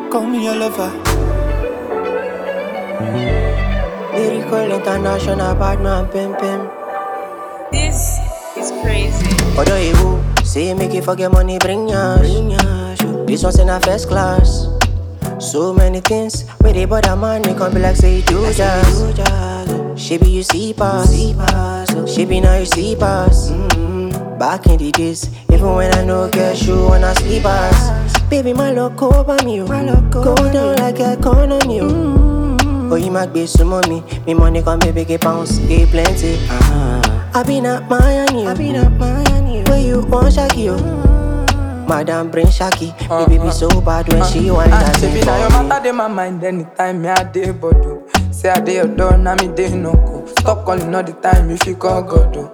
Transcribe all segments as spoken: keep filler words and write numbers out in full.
Call me your lover. Lyrical international partner, pim pim. This is crazy. Although you say make you forget money, bring yash. This one's in a first class. So many things where they bother man, they can't be like say you do jazz. She be you see pass, she be now you see pass. Mm-hmm. Back in the days, even when I no get shoe on a sleepers. Baby, my love over me, go down like economy. Mm-hmm. Oh, you might be some money, me money come baby get pounds, get plenty. Uh-huh. I been at Miami, I been at Miami. Where you want Shaggy, oh? Madam bring Shaggy, uh, me baby uh, so bad when uh, she whine that thing for me. She be now your matter dey my mind anytime me a dey bodo. Say I dey your door, now me dey no go. Stop calling all the time if you call God oh.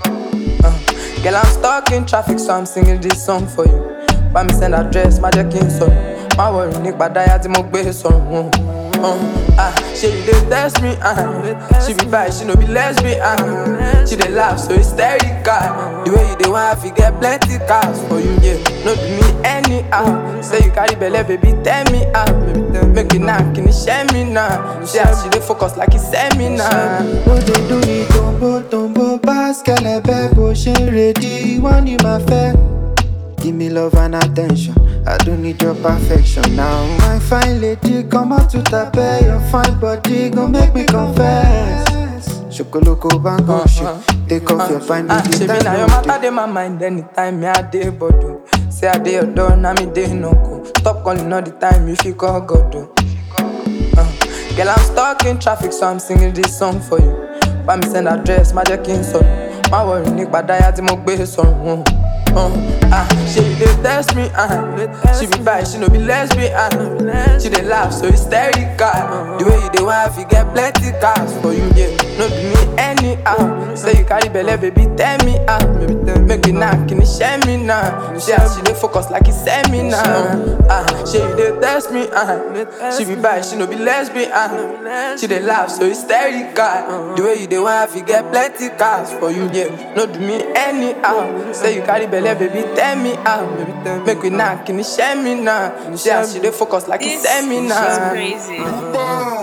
Uh, girl I'm stuck in traffic so I'm singing this song for you. Buy me send address, my jacking son. My worry nick but die at mo gbe son. Uh, ah, she dey test me, uh. She be bi, she no be lesbian, uh. She dey laugh so hysterical. The way you dey want, you get plenty cars for you, yeah. No do me anyhow. Say you carry belle, baby, tell me out. Uh. Make it knock, can you share me now? She has, she dey focus like it's seminar. No dey do it, tombo, tombo, pass, kelebe, she ready, one in my fair. Give me love and attention. I don't need your perfection now. My fine lady, come out to tape. Your fine body gon' make me confess. Chocoloko bango uh, take off uh, your fine uh, baby. She be now your matter dey my mind anytime me a dey bodo. Say I dey your door, now me dey no go. Stop calling all the time if you call God oh. Uh, girl I'm stuck in traffic so I'm singing this song for you. Buy me send address, my jacking son. My worry nick but die at mo gbe son. Uh, ah, she dey test me, uh. She be bi, she no be lesbian, uh. She dey laugh so hysterical. The way you dey want, you get plenty cars for you, yeah. No do me anyhow. Say you carry belle, baby, tell me out. Uh. Make it knock, can you share me now? She has, she dey focus like it's seminar. Ah, she dey test me, uh. She be bi, she no be lesbian, uh. She dey laugh so hysterical. The way you dey want, you get plenty cars for you, yeah. No do me anyhow. Say you carry belle, baby, tell me out. Make we knock, can you share me now? She has, she dey focus like it's seminar. This is crazy.